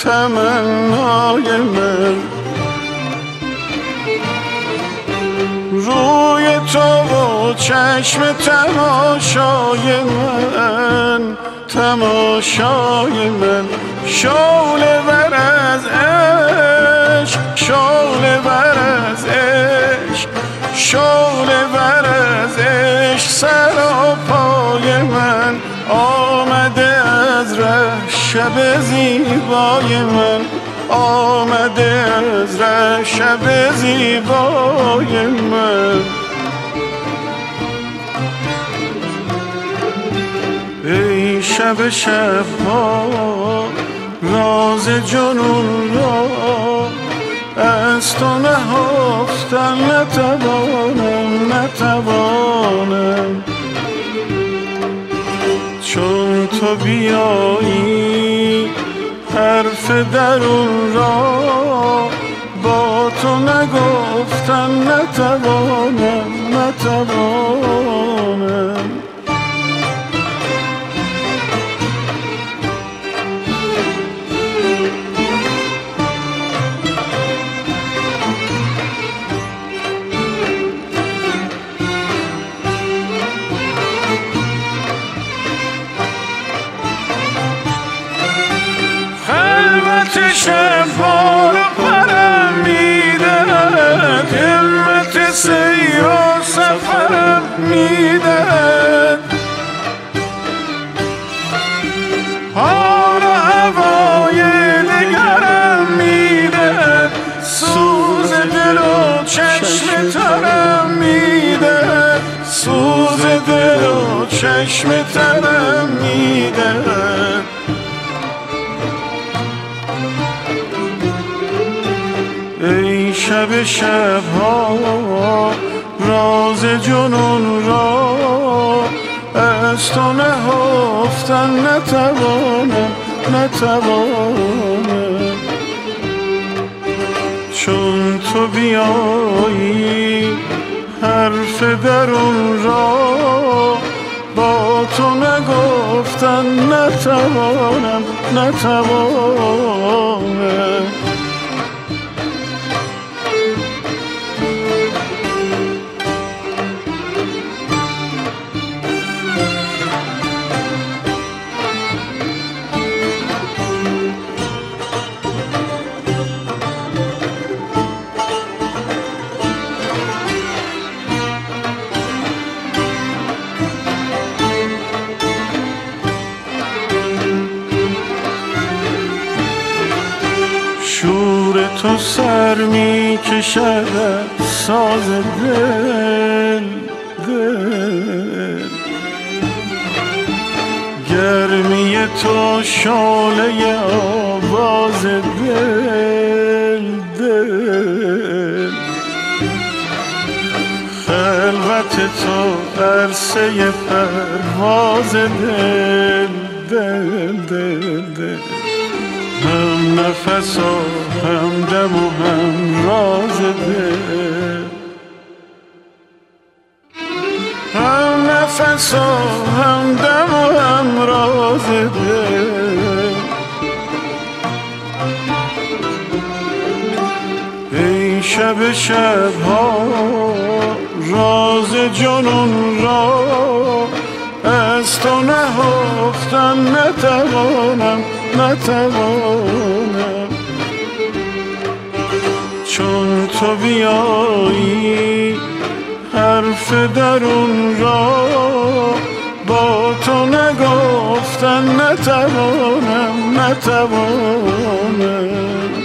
تمنای من. روی تو و چشم تماشای من، تماشای من. شعله ور از عشق، شعله ور از عشق، شعله ور از عشق. سراپای من آمده از ره شب زیبای من، آمده از ره شب زیبای من. ای شب شب‌ها راز جنون را از تو نهفتن نتوانم، نتوانم. چون تو بیایی حرف درون را با تو نگفتن نتوانم، نتوانم. شب‌ها رو پرم میدهد، همت سیر و سفرم میدهد. حال و هوای دگرم میدهد، سوز دل و چشم ترم میدهد، سوز دل و چشم ترم میدهد. ای شب شب‌ها راز جنون را از تو نهفتن نتوانم، نتوانم. چون تو بیایی حرف درون را با تو نگفتن نتوانم، نتوانم. شور تو سر می کشد ساز دل، دل. گرمی تو شعله آواز دل، دل. خلوت تو عرصه پرواز دل، دل، دل، دل. هم نفس و هم دم و هم راز دل، هم نفس و هم دم و هم راز دل. ای شب شب‌ها راز جنون را از تو نهفتن نتوانم، نتوانم. چون تو بیایی حرف درون را با تو نگفتن نتوانم، نتوانم.